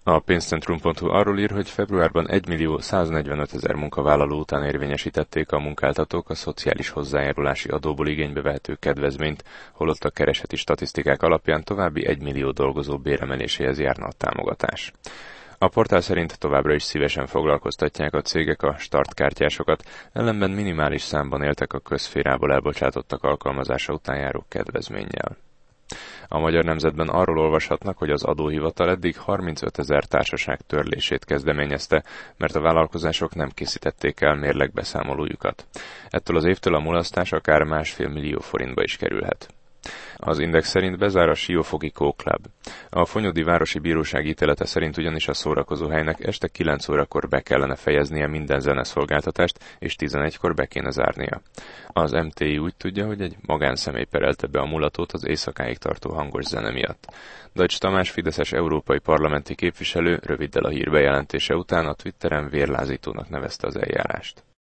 A pénzcentrum.hu arról ír, hogy februárban 1.145.000 munkavállaló után érvényesítették a munkáltatók a szociális hozzájárulási adóból igénybe vehető kedvezményt, holott a kereseti statisztikák alapján további 1 millió dolgozó béremeléséhez járna a támogatás. A portál szerint továbbra is szívesen foglalkoztatják a cégek a startkártyásokat, ellenben minimális számban éltek a közszférából elbocsátottak alkalmazása után járó kedvezménnyel. A Magyar Nemzetben arról olvashatnak, hogy az adóhivatal eddig 35.000 társaság törlését kezdeményezte, mert a vállalkozások nem készítették el mérlegbeszámolójukat. Ettől az évtől a mulasztás akár 1,5 millió forintba is kerülhet. Az Index szerint bezár a Siófoki Club. A Fonyódi Városi Bíróság ítélete szerint ugyanis a szórakozóhelynek este 9 órakor be kellene fejeznie minden zeneszolgáltatást, és 11-kor be kéne zárnia. Az MTI úgy tudja, hogy egy magánszemély perelte be a mulatót az éjszakáig tartó hangos zene miatt. Deutsch Tamás fideszes európai parlamenti képviselő röviddel a hír bejelentése után a Twitteren vérlázítónak nevezte az eljárást.